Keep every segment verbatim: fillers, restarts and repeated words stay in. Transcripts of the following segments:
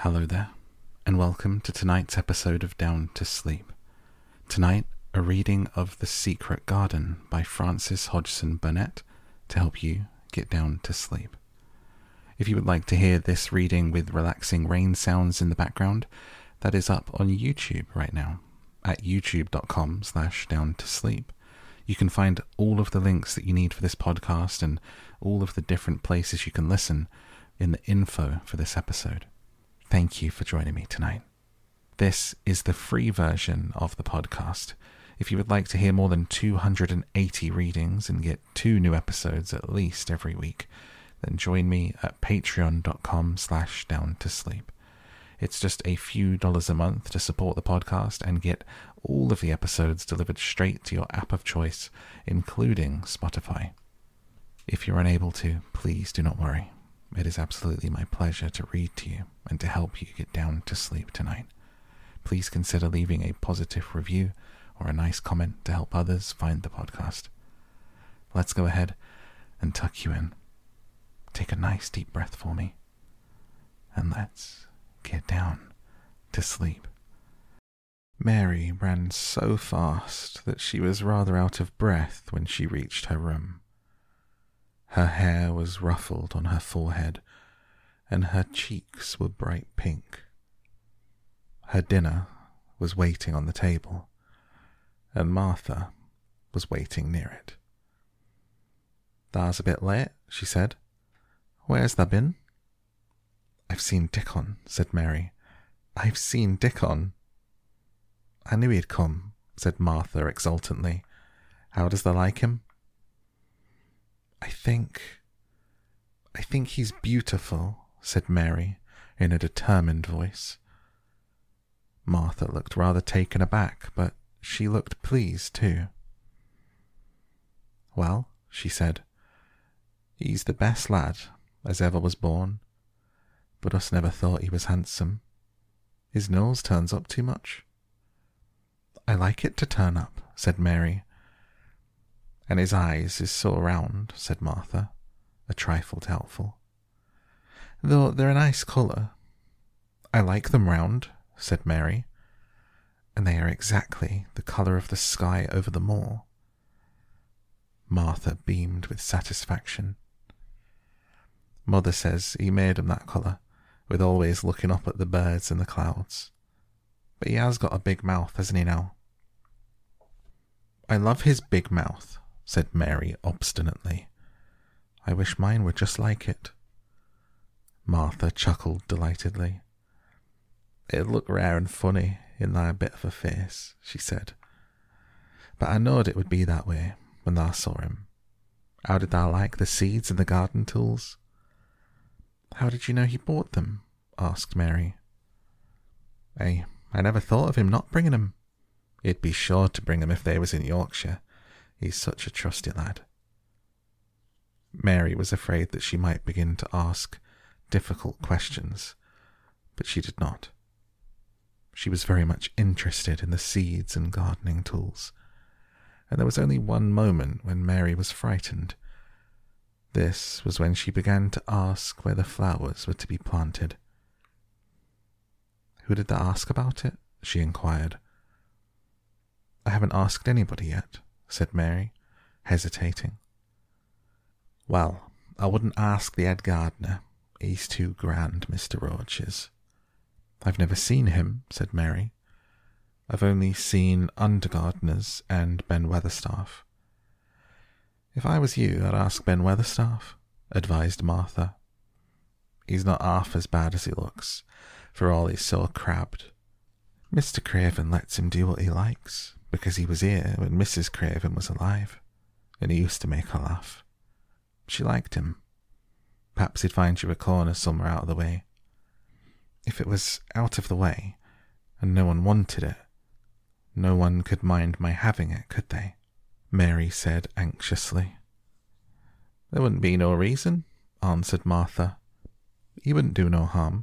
Hello there, and welcome to tonight's episode of Down to Sleep. Tonight, a reading of The Secret Garden by Frances Hodgson Burnett to help you get down to sleep. If you would like to hear this reading with relaxing rain sounds in the background, that is up on YouTube right now at youtube.com slash down to sleep. You can find all of the links that you need for this podcast and all of the different places you can listen in the info for this episode. Thank you for joining me tonight. This is the free version of the podcast. If you would like to hear more than two hundred eighty readings and get two new episodes at least every week, then join me at patreon.com slash down to sleep. It's just a few dollars a month to support the podcast and get all of the episodes delivered straight to your app of choice, including Spotify. If you're unable to, please do not worry. It is absolutely my pleasure to read to you and to help you get down to sleep tonight. Please consider leaving a positive review or a nice comment to help others find the podcast. Let's go ahead and tuck you in. Take a nice deep breath for me. And let's get down to sleep. Mary ran so fast that she was rather out of breath when she reached her room. Her hair was ruffled on her forehead, and her cheeks were bright pink. Her dinner was waiting on the table, and Martha was waiting near it. "Tha's a bit late," she said. "Where's tha been?" "I've seen Dickon," said Mary. "I've seen Dickon." "I knew he'd come," said Martha exultantly. "How does tha like him?" I think, I think he's beautiful," said Mary in a determined voice. Martha looked rather taken aback, but she looked pleased too. "Well," she said, "he's the best lad as ever was born, but us never thought he was handsome. His nose turns up too much." "I like it to turn up," said Mary. "And his eyes is so round," said Martha, a trifle doubtful. "Though they're a nice colour." "I like them round," said Mary, "and they are exactly the colour of the sky over the moor." Martha beamed with satisfaction. "Mother says he made 'em that colour, with always looking up at the birds and the clouds. But he has got a big mouth, hasn't he now?" "I love his big mouth," said Mary obstinately. "I wish mine were just like it." Martha chuckled delightedly. "It'd look rare and funny in thy bit of a face," she said. "But I knowed it would be that way when thou saw him. How did thou like the seeds and the garden tools?" "How did you know he bought them?" asked Mary. "Eh, I never thought of him not bringing 'em. He'd be sure to bring 'em if they was in Yorkshire. He's such a trusty lad." Mary was afraid that she might begin to ask difficult questions, but she did not. She was very much interested in the seeds and gardening tools, and there was only one moment when Mary was frightened. This was when she began to ask where the flowers were to be planted. "Who did they ask about it?" she inquired. "I haven't asked anybody yet," said Mary, hesitating. "Well, I wouldn't ask the head gardener. He's too grand, Mister Roach is." "I've never seen him," said Mary. "I've only seen under-gardeners and Ben Weatherstaff." "If I was you, I'd ask Ben Weatherstaff," advised Martha. "He's not half as bad as he looks, for all he's so crabbed. Mister Craven lets him do what he likes, because he was here when Missus Craven was alive, and he used to make her laugh. She liked him. Perhaps he'd find you a corner somewhere out of the way. If it was out of the way, and no one wanted it, no one could mind my having it, could they?" Mary said anxiously. "There wouldn't be no reason," answered Martha. "He wouldn't do no harm."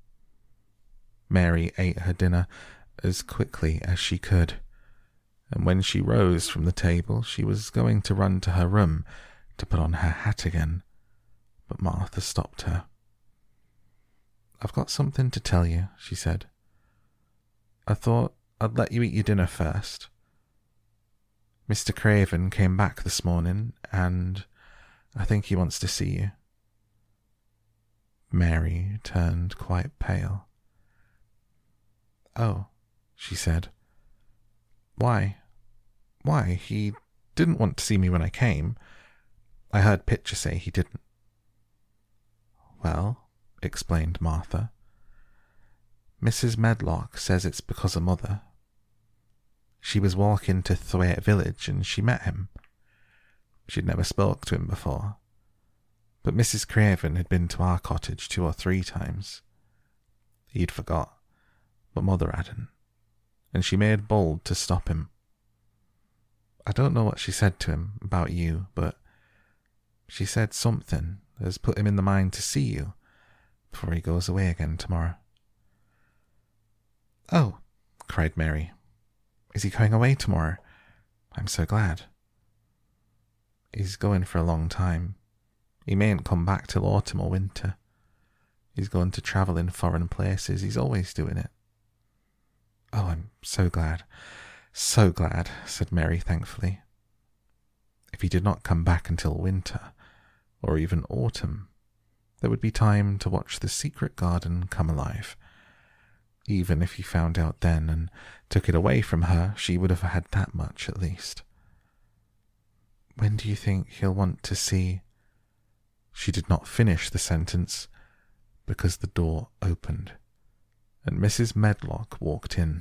Mary ate her dinner as quickly as she could, and when she rose from the table she was going to run to her room to put on her hat again, but Martha stopped her. I've got something to tell you, she said. I thought I'd let you eat your dinner first. Mister Craven came back this morning, and I think he wants to see you. Mary turned quite pale. Oh, she said. Why? Why? He didn't want to see me when I came. I heard Pitcher say he didn't. Well, explained Martha, Missus Medlock says it's because of Mother. She was walking to Thwaite Village and she met him. She'd never spoke to him before, but Missus Craven had been to our cottage two or three times. He'd forgot, but Mother hadn't, and she made bold to stop him. I don't know what she said to him about you, but she said something has put him in the mind to see you before he goes away again tomorrow. Oh, cried Mary. Is he going away tomorrow? I'm so glad. He's going for a long time. He mayn't come back till autumn or winter. He's going to travel in foreign places. He's always doing it. Oh, I'm so glad, so glad, said Mary thankfully. If he did not come back until winter, or even autumn, there would be time to watch the secret garden come alive. Even if he found out then and took it away from her, she would have had that much at least. When do you think he'll want to see? She did not finish the sentence because the door opened and Missus Medlock walked in.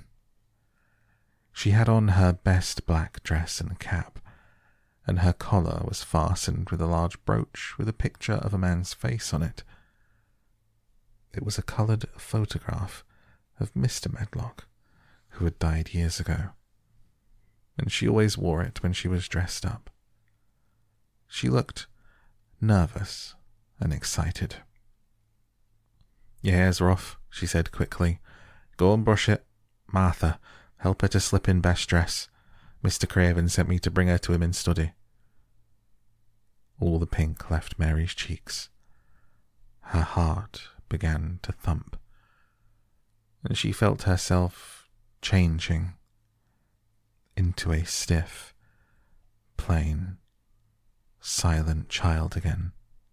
She had on her best black dress and cap, and her collar was fastened with a large brooch with a picture of a man's face on it. It was a coloured photograph of Mister Medlock, who had died years ago, and she always wore it when she was dressed up. She looked nervous and excited. Your hair's rough, she said quickly. Go and brush it. Martha, help her to slip in best dress. Mister Craven sent me to bring her to him in study. All the pink left Mary's cheeks. Her heart began to thump, and she felt herself changing into a stiff, plain, silent child again.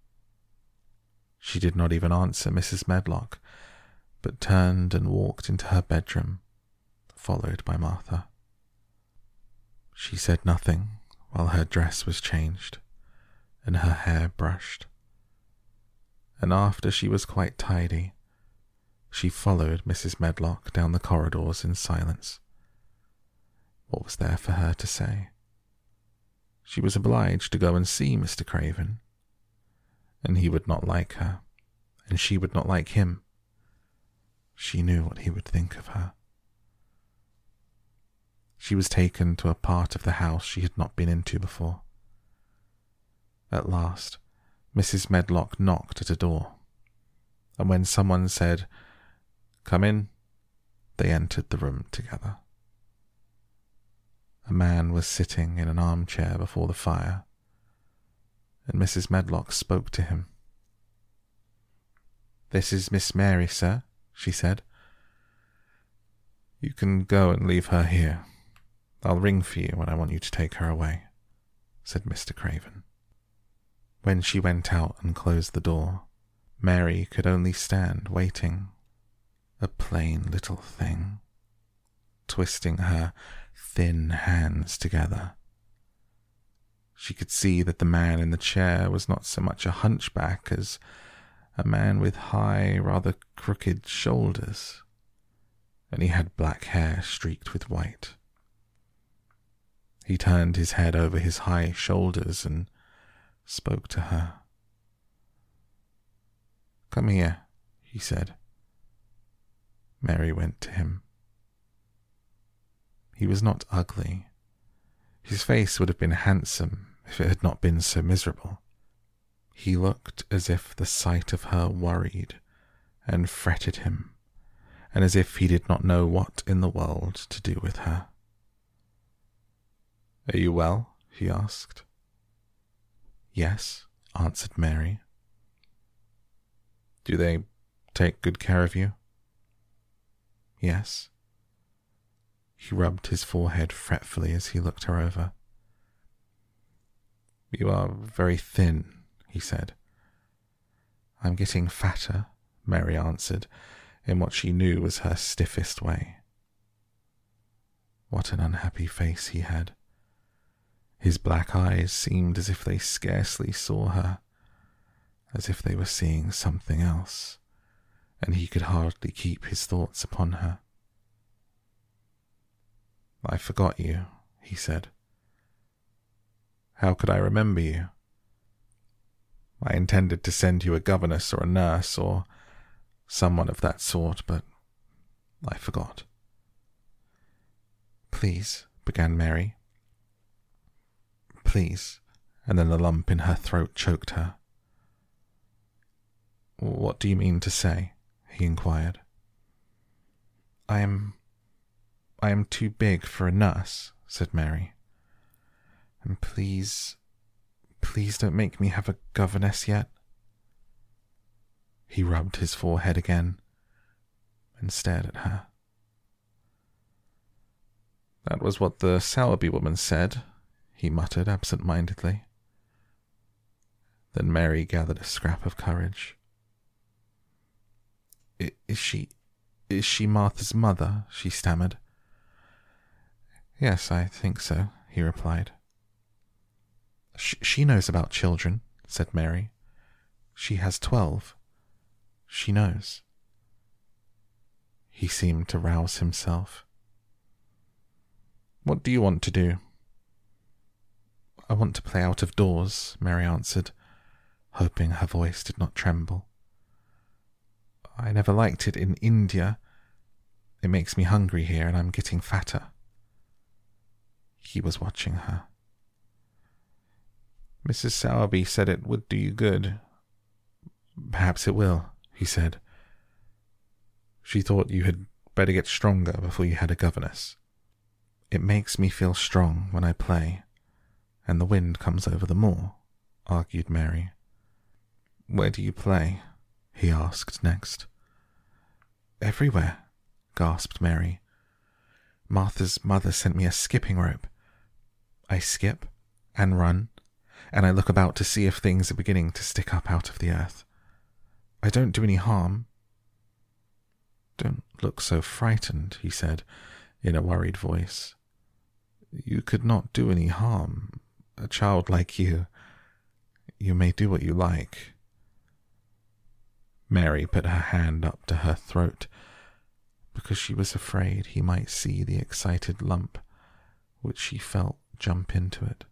She did not even answer Missus Medlock, but turned and walked into her bedroom, followed by Martha. She said nothing while her dress was changed and her hair brushed, and after she was quite tidy, she followed Missus Medlock down the corridors in silence. What was there for her to say? She was obliged to go and see Mister Craven, and he would not like her, and she would not like him. She knew what he would think of her. She was taken to a part of the house she had not been into before. At last, Missus Medlock knocked at a door, and when someone said, "Come in," they entered the room together. A man was sitting in an armchair before the fire, and Missus Medlock spoke to him. "This is Miss Mary, sir," she said. "You can go and leave her here. I'll ring for you when I want you to take her away," said Mister Craven. When she went out and closed the door, Mary could only stand waiting, a plain little thing, twisting her thin hands together. She could see that the man in the chair was not so much a hunchback as a man with high, rather crooked shoulders, and he had black hair streaked with white. He turned his head over his high shoulders and spoke to her. "Come here," he said. Mary went to him. He was not ugly. His face would have been handsome if it had not been so miserable. He looked as if the sight of her worried and fretted him, and as if he did not know what in the world to do with her. "Are you well?" he asked. "Yes," answered Mary. "Do they take good care of you? Yes. He rubbed his forehead fretfully as he looked her over. You are very thin, he said. I'm getting fatter, Mary answered, in what she knew was her stiffest way. What an unhappy face he had. His black eyes seemed as if they scarcely saw her, as if they were seeing something else, and he could hardly keep his thoughts upon her. I forgot you, he said. How could I remember you? I intended to send you a governess or a nurse or someone of that sort, but I forgot. Please, began Mary. Please, and then the lump in her throat choked her. What do you mean to say? He inquired. I am... I am too big for a nurse, said Mary. And please, please don't make me have a governess yet. He rubbed his forehead again and stared at her. That was what the Sowerby woman said, he muttered absent-mindedly. Then Mary gathered a scrap of courage. Is she... is she Martha's mother? She stammered. Yes, I think so, he replied. Sh- she knows about children, said Mary. She has twelve. She knows. He seemed to rouse himself. What do you want to do? I want to play out of doors, Mary answered, hoping her voice did not tremble. I never liked it in India. It makes me hungry here, and I'm getting fatter. He was watching her. Missus Sowerby said it would do you good. Perhaps it will, he said. She thought you had better get stronger before you had a governess. It makes me feel strong when I play, and the wind comes over the moor, argued Mary. Where do you play? He asked next. Everywhere, gasped Mary. Martha's mother sent me a skipping rope. I skip and run, and I look about to see if things are beginning to stick up out of the earth. I don't do any harm. Don't look so frightened, he said, in a worried voice. You could not do any harm. A child like you. You may do what you like. Mary put her hand up to her throat, because she was afraid he might see the excited lump which she felt jump into it.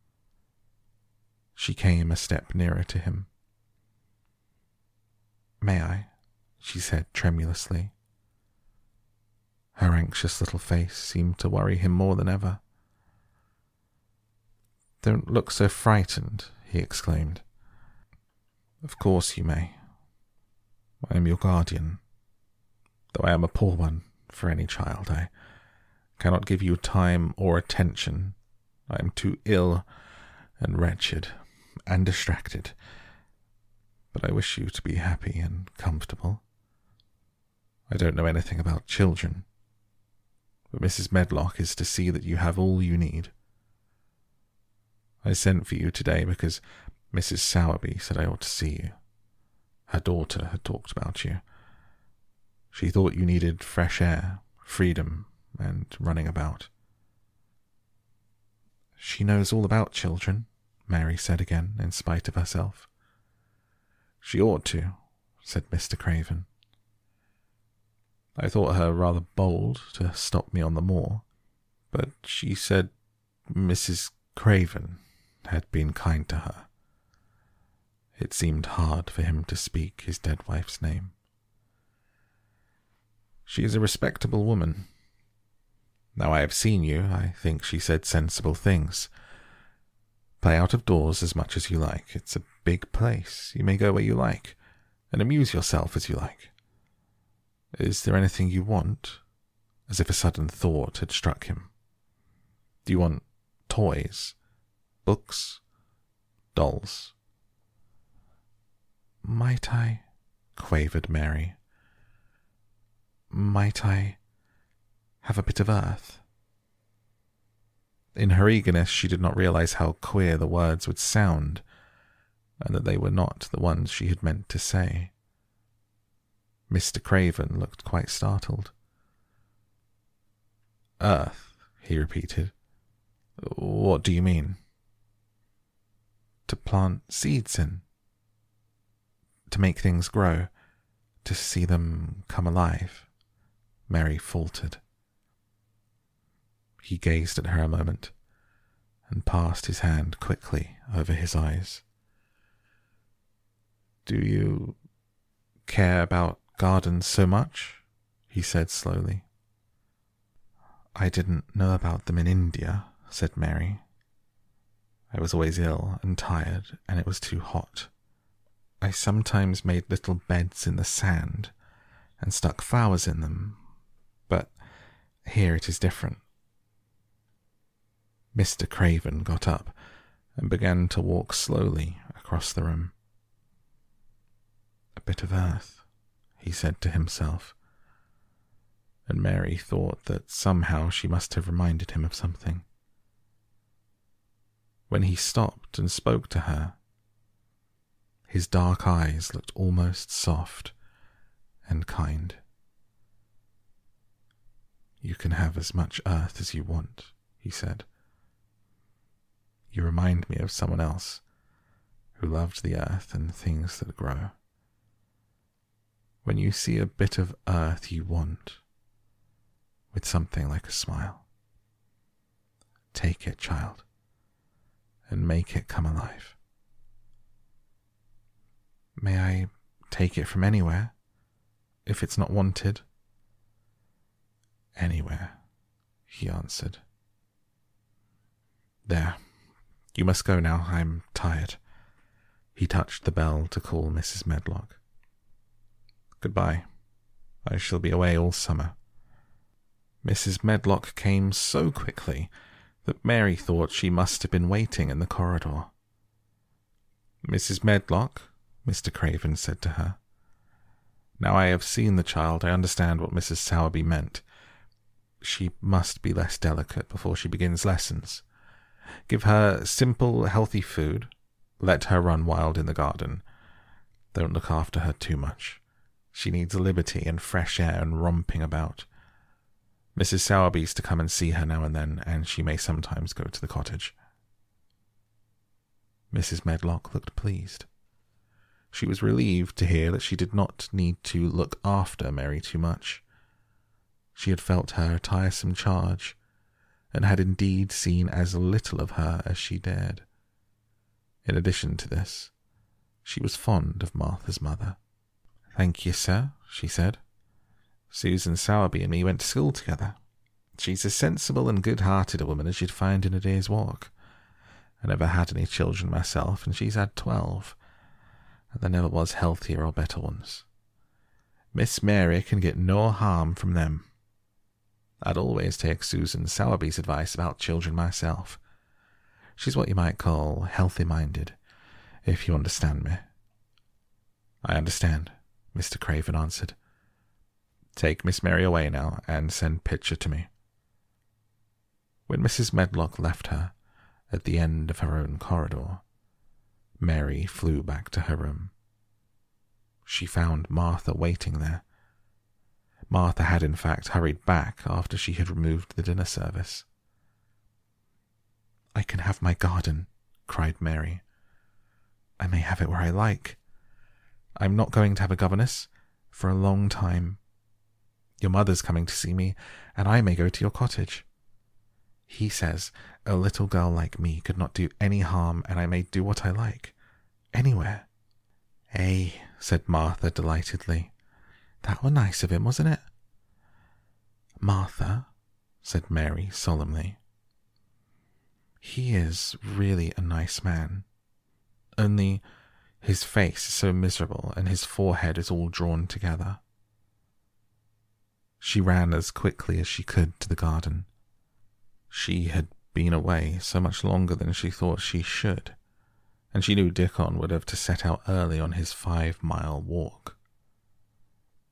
She came a step nearer to him. May I? She said tremulously. Her anxious little face seemed to worry him more than ever. Don't look so frightened, he exclaimed. Of course you may. I am your guardian. Though I am a poor one for any child, I cannot give you time or attention. I am too ill and wretched and distracted. But I wish you to be happy and comfortable. I don't know anything about children, but Missus Medlock is to see that you have all you need. I sent for you today because Missus Sowerby said I ought to see you. Her daughter had talked about you. She thought you needed fresh air, freedom, and running about. She knows all about children, Mary said again, in spite of herself. She ought to, said Mister Craven. I thought her rather bold to stop me on the moor, but she said Missus Craven had been kind to her. It seemed hard for him to speak his dead wife's name. She is a respectable woman. Now I have seen you, I think she said sensible things. Play out of doors as much as you like. It's a big place. You may go where you like, and amuse yourself as you like. Is there anything you want? As if a sudden thought had struck him. Do you want toys? Books? Dolls? Might I? quavered Mary. Might I have a bit of earth? In her eagerness, she did not realize how queer the words would sound, and that they were not the ones she had meant to say. Mister Craven looked quite startled. Earth, he repeated. What do you mean? To plant seeds in. To make things grow. To see them come alive, Mary faltered. He gazed at her a moment and passed his hand quickly over his eyes. Do you care about gardens so much? He said slowly. I didn't know about them in India, said Mary. I was always ill and tired, and it was too hot. I sometimes made little beds in the sand and stuck flowers in them, but here it is different. Mister Craven got up and began to walk slowly across the room. A bit of earth, he said to himself, and Mary thought that somehow she must have reminded him of something. When he stopped and spoke to her, his dark eyes looked almost soft and kind. You can have as much earth as you want, he said. You remind me of someone else who loved the earth and things that grow. When you see a bit of earth you want, with something like a smile, take it, child, and make it come alive. May I take it from anywhere, if it's not wanted? Anywhere, he answered. There, you must go now, I'm tired. He touched the bell to call Missus Medlock. Goodbye. I shall be away all summer. Missus Medlock came so quickly that Mary thought she must have been waiting in the corridor. Missus Medlock, Mister Craven said to her. Now I have seen the child, I understand what Missus Sowerby meant. She must be less delicate before she begins lessons. Give her simple, healthy food. Let her run wild in the garden. Don't look after her too much. She needs liberty and fresh air and romping about. Missus Sowerby's to come and see her now and then, and she may sometimes go to the cottage. Missus Medlock looked pleased. She was relieved to hear that she did not need to look after Mary too much. She had felt her tiresome charge, and had indeed seen as little of her as she dared. In addition to this, she was fond of Martha's mother. Thank you, sir, she said. Susan Sowerby and me went to school together. She's as sensible and good-hearted a woman as you'd find in a day's walk. I never had any children myself, and she's had twelve, and there never was healthier or better ones. Miss Mary can get no harm from them. I'd always take Susan Sowerby's advice about children myself. She's what you might call healthy-minded, if you understand me. I understand, Mister Craven answered. Take Miss Mary away now, and send Pitcher to me. When Missus Medlock left her, at the end of her own corridor, Mary flew back to her room. She found Martha waiting there. Martha had in fact hurried back after she had removed the dinner service. I can have my garden, cried Mary. I may have it where I like. I'm not going to have a governess for a long time. Your mother's coming to see me, and I may go to your cottage. He says a little girl like me could not do any harm, and I may do what I like, anywhere. Eh, said Martha delightedly. That were nice of him, wasn't it? Martha, said Mary solemnly, he is really a nice man. Only his face is so miserable, and his forehead is all drawn together. She ran as quickly as she could to the garden. She had been away so much longer than she thought she should, and she knew Dickon would have to set out early on his five-mile walk.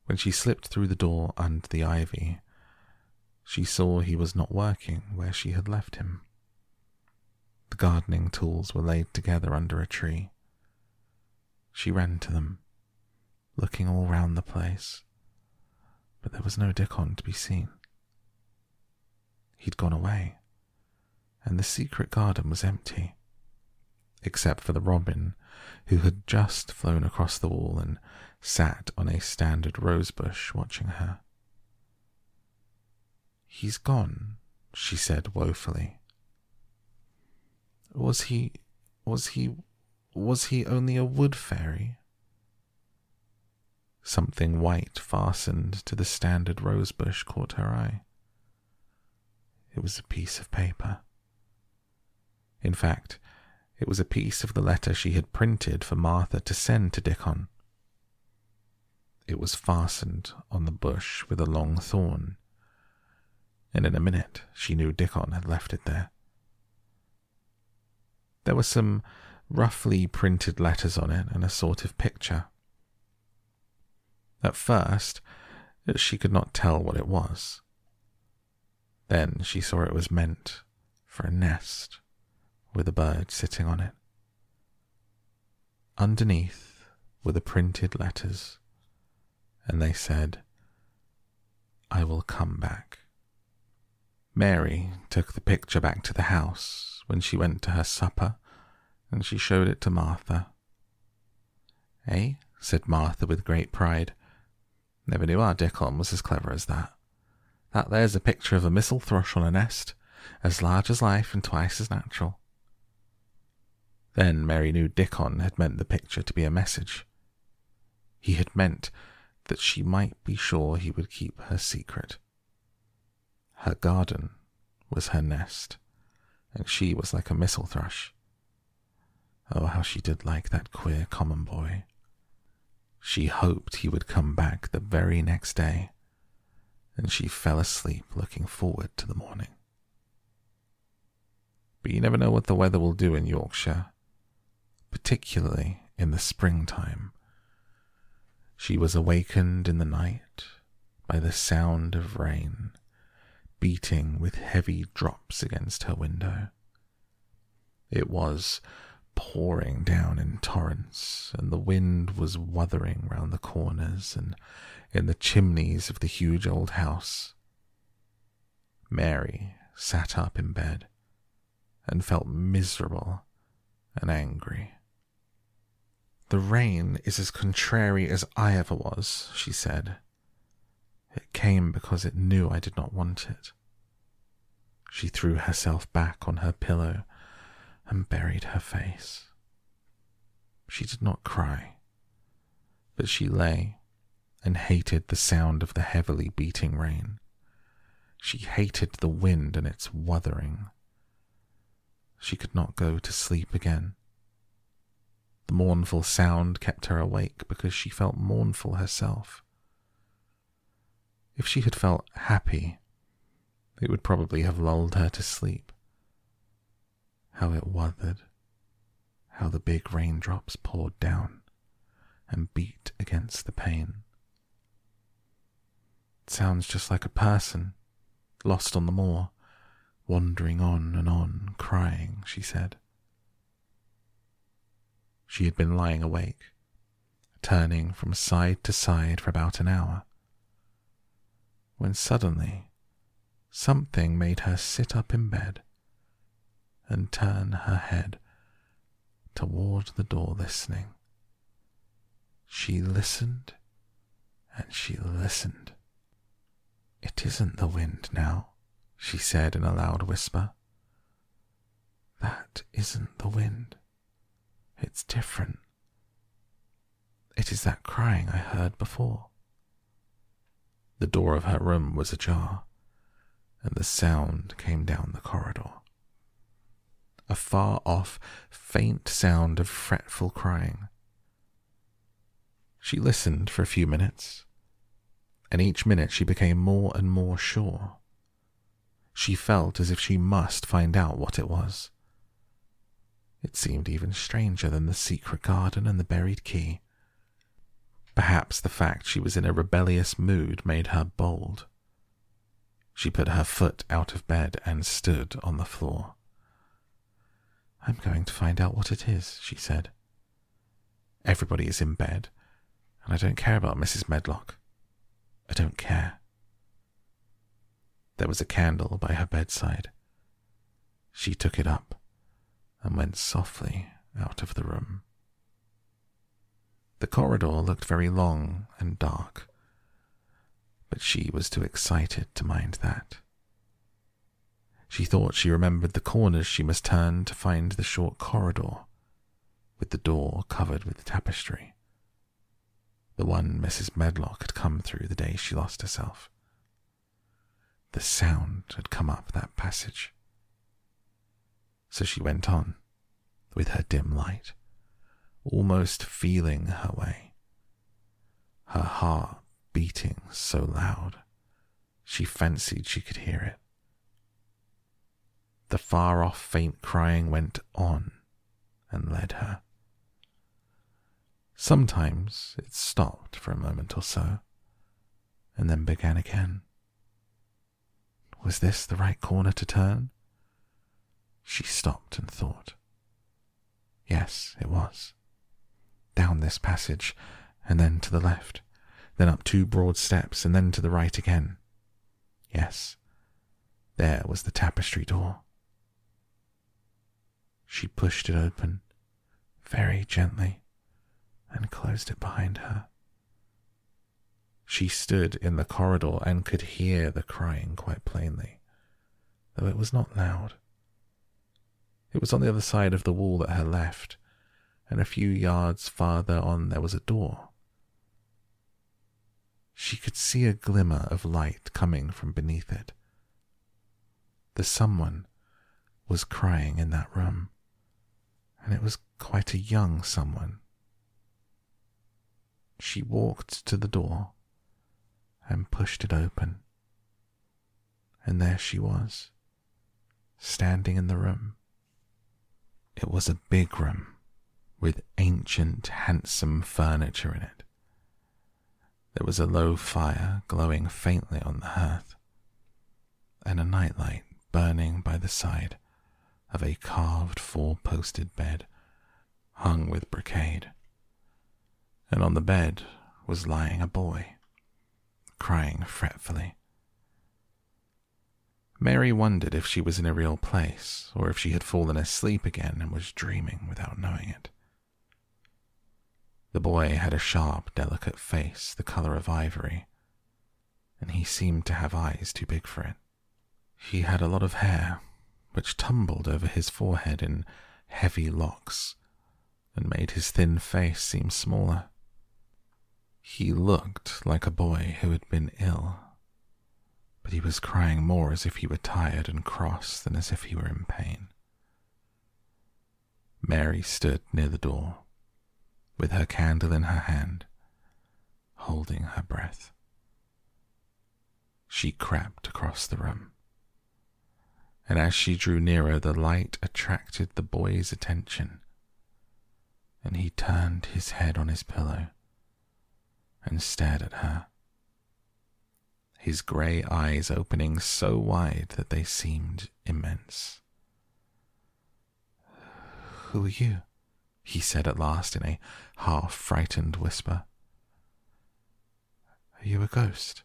When she slipped through the door under the ivy, she saw he was not working where she had left him. The gardening tools were laid together under a tree. She ran to them, looking all round the place, but there was no Dickon to be seen. He'd gone away, and the secret garden was empty, except for the robin who had just flown across the wall and sat on a standard rosebush watching her. "He's gone," she said woefully. Was he, was he, was he only a wood fairy? Something white fastened to the standard rosebush caught her eye. It was a piece of paper. In fact, it was a piece of the letter she had printed for Martha to send to Dickon. It was fastened on the bush with a long thorn, and in a minute she knew Dickon had left it there. There were some roughly printed letters on it and a sort of picture. At first, she could not tell what it was. Then she saw it was meant for a nest with a bird sitting on it. Underneath were the printed letters, and they said, "I will come back." Mary took the picture back to the house when she went to her supper, and she showed it to Martha. "Eh?" said Martha with great pride. "Never knew our Dickon was as clever as that. That there's a picture of a missel thrush on a nest, as large as life and twice as natural." Then Mary knew Dickon had meant the picture to be a message. He had meant that she might be sure he would keep her secret. Her garden was her nest, and she was like a missel thrush. Oh, how she did like that queer common boy. She hoped he would come back the very next day, and she fell asleep looking forward to the morning. But you never know what the weather will do in Yorkshire, particularly in the springtime. She was awakened in the night by the sound of rain beating with heavy drops against her window. It was pouring down in torrents, and the wind was wuthering round the corners and in the chimneys of the huge old house. Mary sat up in bed and felt miserable and angry. "The rain is as contrary as I ever was," she said. "It came because it knew I did not want it." She threw herself back on her pillow and buried her face. She did not cry, but she lay and hated the sound of the heavily beating rain. She hated the wind and its wuthering. She could not go to sleep again. The mournful sound kept her awake because she felt mournful herself. If she had felt happy, it would probably have lulled her to sleep. How it wuthered, how the big raindrops poured down and beat against the pane. "It sounds just like a person, lost on the moor, wandering on and on, crying," she said. She had been lying awake, turning from side to side for about an hour, when suddenly something made her sit up in bed and turn her head toward the door, listening. She listened and she listened. "It isn't the wind now," she said in a loud whisper. "That isn't the wind. It's different. It is that crying I heard before." The door of her room was ajar, and the sound came down the corridor. A far-off, faint sound of fretful crying. She listened for a few minutes, and each minute she became more and more sure. She felt as if she must find out what it was. It seemed even stranger than the secret garden and the buried key. Perhaps the fact she was in a rebellious mood made her bold. She put her foot out of bed and stood on the floor. "I'm going to find out what it is," she said. "Everybody is in bed, and I don't care about Missus Medlock. I don't care." There was a candle by her bedside. She took it up and went softly out of the room. The corridor looked very long and dark, but she was too excited to mind that. She thought she remembered the corners she must turn to find the short corridor, with the door covered with tapestry, the one Missus Medlock had come through the day she lost herself. The sound had come up that passage. So she went on, with her dim light, almost feeling her way, her heart beating so loud she fancied she could hear it. The far-off faint crying went on and led her. Sometimes it stopped for a moment or so, and then began again. Was this the right corner to turn? She stopped and thought. Yes, it was. Down this passage, and then to the left, then up two broad steps, and then to the right again. Yes, there was the tapestry door. She pushed it open, very gently, and closed it behind her. She stood in the corridor and could hear the crying quite plainly, though it was not loud. It was on the other side of the wall at her left, and a few yards farther on there was a door. She could see a glimmer of light coming from beneath it. The someone was crying in that room, and it was quite a young someone. She walked to the door and pushed it open, and there she was, standing in the room. It was a big room, with ancient, handsome furniture in it. There was a low fire glowing faintly on the hearth, and a nightlight burning by the side of a carved four-posted bed hung with brocade, and on the bed was lying a boy, crying fretfully. Mary wondered if she was in a real place, or if she had fallen asleep again and was dreaming without knowing it. The boy had a sharp, delicate face, the colour of ivory, and he seemed to have eyes too big for it. He had a lot of hair, which tumbled over his forehead in heavy locks, and made his thin face seem smaller. He looked like a boy who had been ill, but he was crying more as if he were tired and cross than as if he were in pain. Mary stood near the door, with her candle in her hand, holding her breath. She crept across the room, and as she drew nearer, the light attracted the boy's attention, and he turned his head on his pillow and stared at her, his grey eyes opening so wide that they seemed immense. "Who are you?" he said at last in a half-frightened whisper. "Are you a ghost?"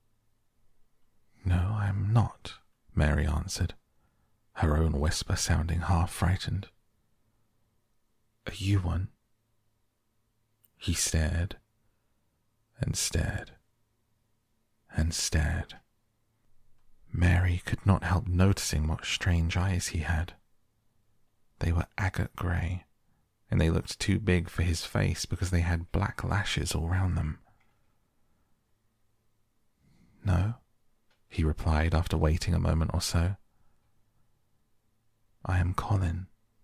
"No, I am not," Mary answered, her own whisper sounding half-frightened. "Are you one?" He stared and stared and stared. Mary could not help noticing what strange eyes he had. They were agate grey, and they looked too big for his face because they had black lashes all round them. "No," he replied after waiting a moment or so. "I am Colin."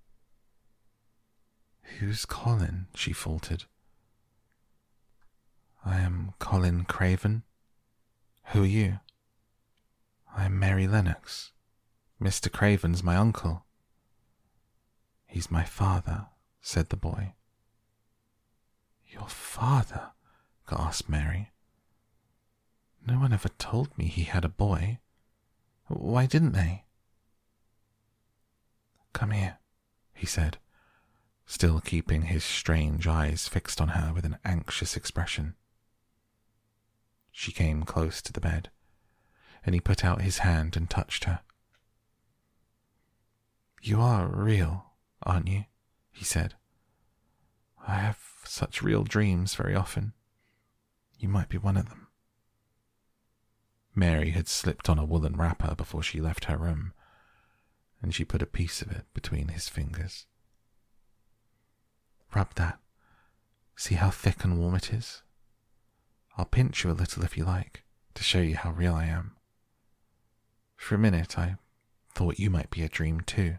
"Who's Colin?" she faltered. "I am Colin Craven. Who are you?" "I am Mary Lennox. Mister Craven's my uncle." "He's my father," said the boy. "Your father?" gasped Mary. No one ever told me he had a boy. Why didn't they? Come here, he said, still keeping his strange eyes fixed on her with an anxious expression. She came close to the bed, and he put out his hand and touched her. You are real, aren't you? He said. I have such real dreams very often. You might be one of them. Mary had slipped on a woolen wrapper before she left her room, and she put a piece of it between his fingers. Rub that. See how thick and warm it is? I'll pinch you a little if you like, to show you how real I am. For a minute I thought you might be a dream too.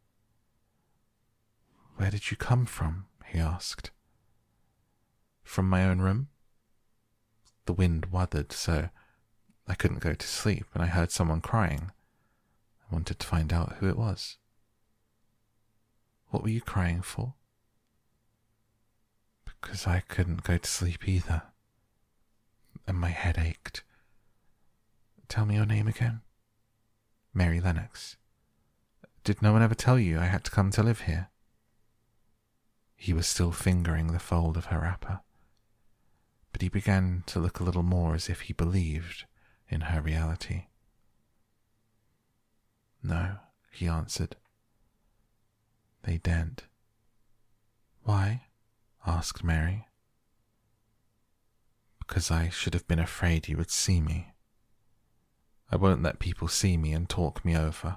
Where did you come from? He asked. From my own room. The wind wuthered, so I couldn't go to sleep, and I heard someone crying. I wanted to find out who it was. What were you crying for? Because I couldn't go to sleep either, and my head ached. Tell me your name again. Mary Lennox. Did no one ever tell you I had to come to live here? He was still fingering the fold of her wrapper, but he began to look a little more as if he believed in her reality. No, he answered. They daren't. Why? Asked Mary. Because I should have been afraid you would see me. I won't let people see me and talk me over.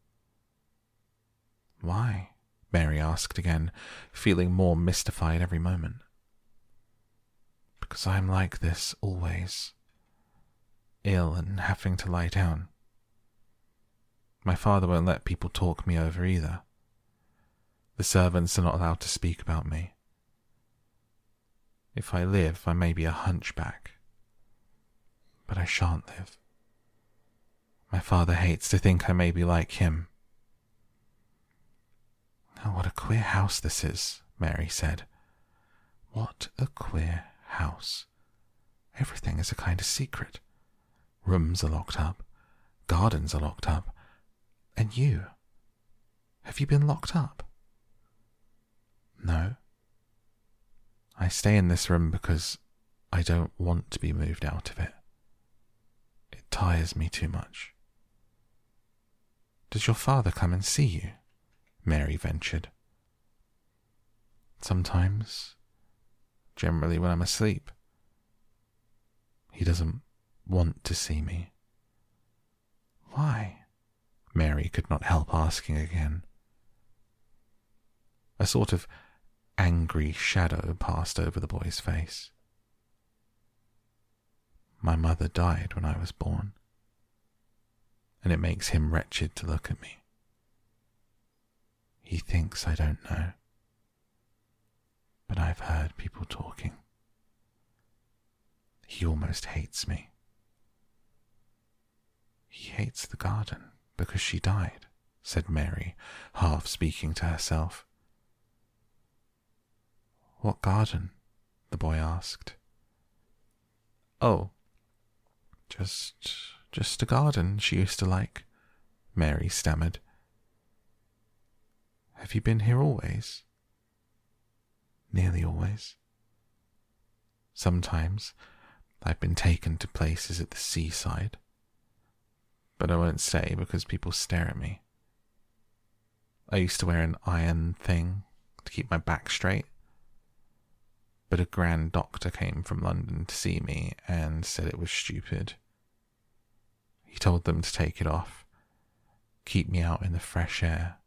Why? Mary asked again, feeling more mystified every moment. Because I'm like this always. Ill and having to lie down. My father won't let people talk me over either. The servants are not allowed to speak about me. If I live, I may be a hunchback. But I shan't live. My father hates to think I may be like him. Oh, what a queer house this is, Mary said. What a queer house. Everything is a kind of secret. Rooms are locked up. Gardens are locked up. And you? Have you been locked up? No. I stay in this room because I don't want to be moved out of it. It tires me too much. Does your father come and see you? Mary ventured. Sometimes, generally when I'm asleep. He doesn't want to see me. Why? Mary could not help asking again. A sort of angry shadow passed over the boy's face. My mother died when I was born, and it makes him wretched to look at me. He thinks I don't know, but I've heard people talking. He almost hates me. He hates the garden because she died, said Mary, half speaking to herself. What garden? The boy asked. Oh, just, just a garden she used to like, Mary stammered. Have you been here always? Nearly always. Sometimes I've been taken to places at the seaside, but I won't stay because people stare at me. I used to wear an iron thing to keep my back straight, but a grand doctor came from London to see me and said it was stupid. He told them to take it off, keep me out in the fresh air.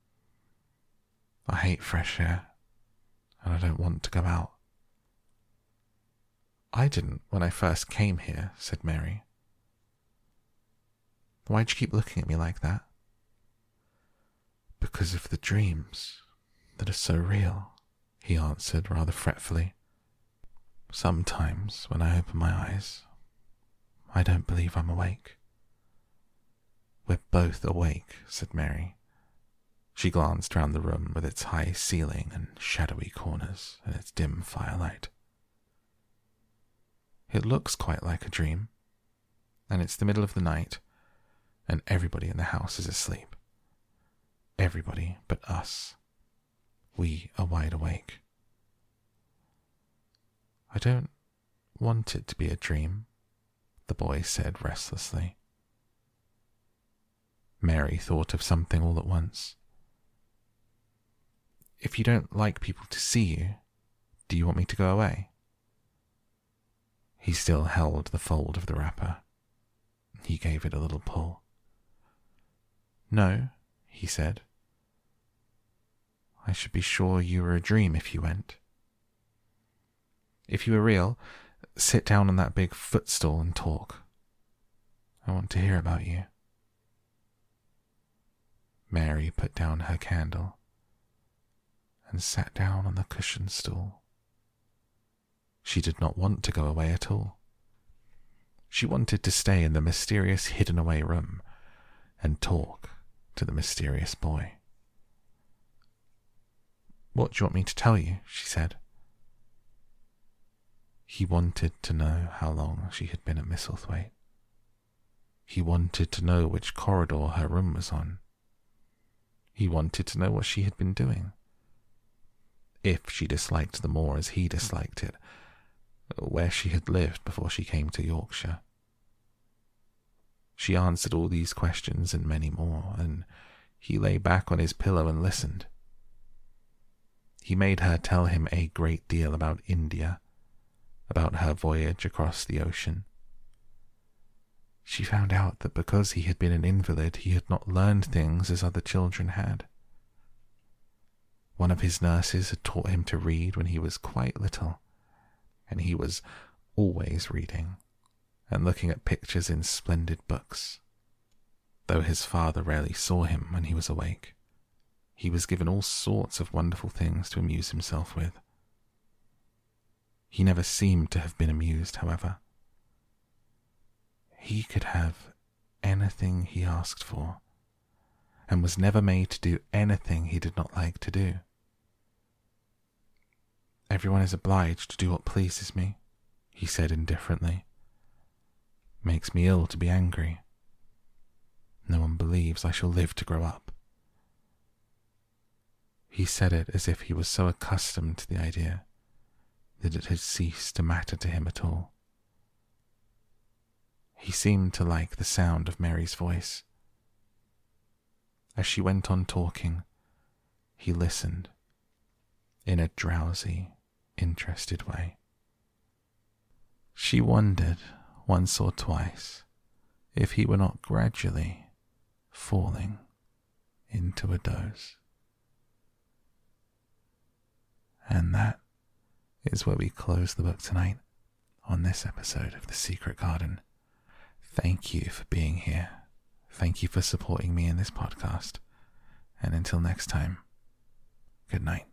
I hate fresh air, and I don't want to go out. I didn't when I first came here, said Mary. Why'd you keep looking at me like that? Because of the dreams that are so real, he answered rather fretfully. Sometimes when I open my eyes, I don't believe I'm awake. We're both awake, said Mary. She glanced round the room with its high ceiling and shadowy corners and its dim firelight. It looks quite like a dream, and it's the middle of the night, and everybody in the house is asleep. Everybody but us. We are wide awake. I don't want it to be a dream, the boy said restlessly. Mary thought of something all at once. If you don't like people to see you, do you want me to go away? He still held the fold of the wrapper. He gave it a little pull. No, he said. I should be sure you were a dream if you went. If you were real, sit down on that big footstool and talk. I want to hear about you. Mary put down her candle and sat down on the cushioned stool. She did not want to go away at all. She wanted to stay in the mysterious hidden-away room and talk to the mysterious boy. What do you want me to tell you? She said. He wanted to know how long she had been at Misselthwaite. He wanted to know which corridor her room was on. He wanted to know what she had been doing. If she disliked the moor as he disliked it, where she had lived before she came to Yorkshire. She answered all these questions and many more, and he lay back on his pillow and listened. He made her tell him a great deal about India, about her voyage across the ocean. She found out that because he had been an invalid, he had not learned things as other children had. One of his nurses had taught him to read when he was quite little, and he was always reading and looking at pictures in splendid books. Though his father rarely saw him when he was awake, he was given all sorts of wonderful things to amuse himself with. He never seemed to have been amused, however. He could have anything he asked for, and was never made to do anything he did not like to do. Everyone is obliged to do what pleases me, he said indifferently. Makes me ill to be angry. No one believes I shall live to grow up. He said it as if he was so accustomed to the idea that it had ceased to matter to him at all. He seemed to like the sound of Mary's voice. As she went on talking, he listened in a drowsy, interested way. She wondered once or twice if he were not gradually falling into a doze. And that is where we close the book tonight on this episode of The Secret Garden. Thank you for being here. Thank you for supporting me in this podcast. And until next time, good night.